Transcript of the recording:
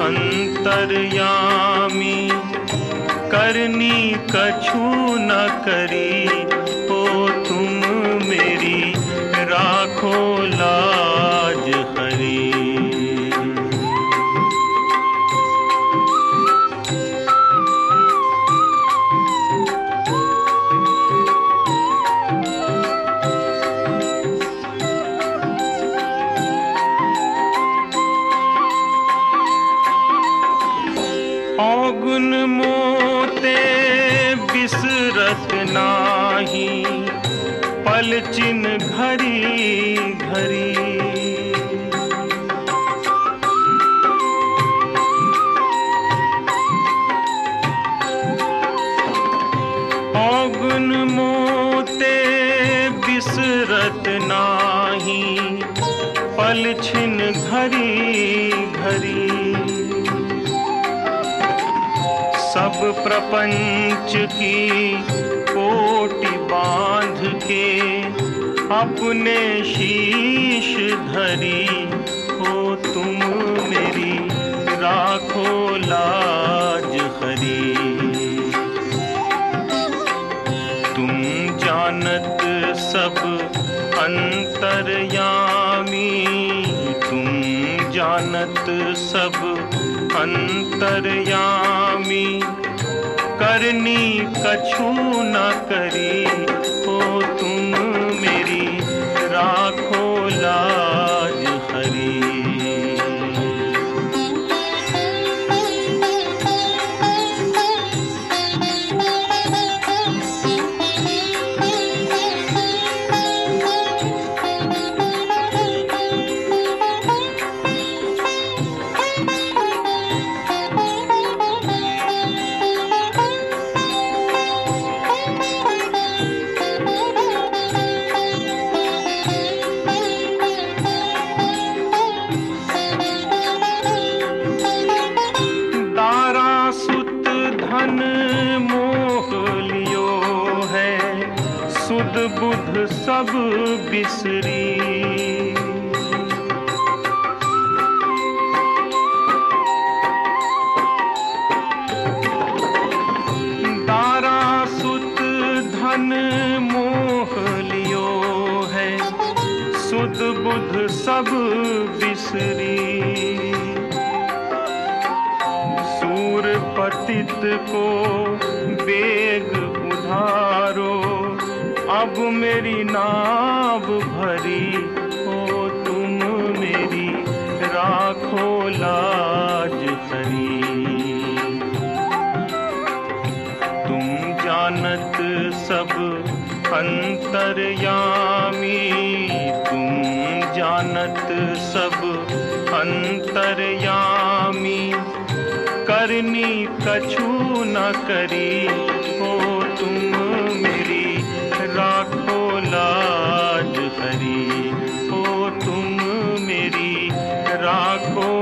अंतर्यामी, करनी कछु न करी हो तुम मेरी, राखो लाज हरी। औगुन मोते बिसरत नाही, पलचिन घरी घरी। औगुन मोते बिसरत नाही, पलछिन घरी घरी। सब प्रपंच की कोटि बांध के, अपने शीश धरी हो तुम मेरी, राखो लाज हरी। तुम जानत सब अंतर्यामी, तुम जानत सब अंतर्यामी, करनी कछु न करी हो तुम मेरी, राखो लाज हरी। धन मोह लियो है, सुध बुध सब बिसरी। दारा सुत धन मोह लियो है, सुध बुध सब बिसरी। सूर पतित को बेग उधारो, अब मेरी नाव भरी हो तुम मेरी, राखो लाज हरी। तुम जानत सब अंतर्यामी, तुम जानत सब अंतर्यामी, करनी कछु न करी हो तुम मेरी, राखो लाज हरी। हो तुम मेरी, राखो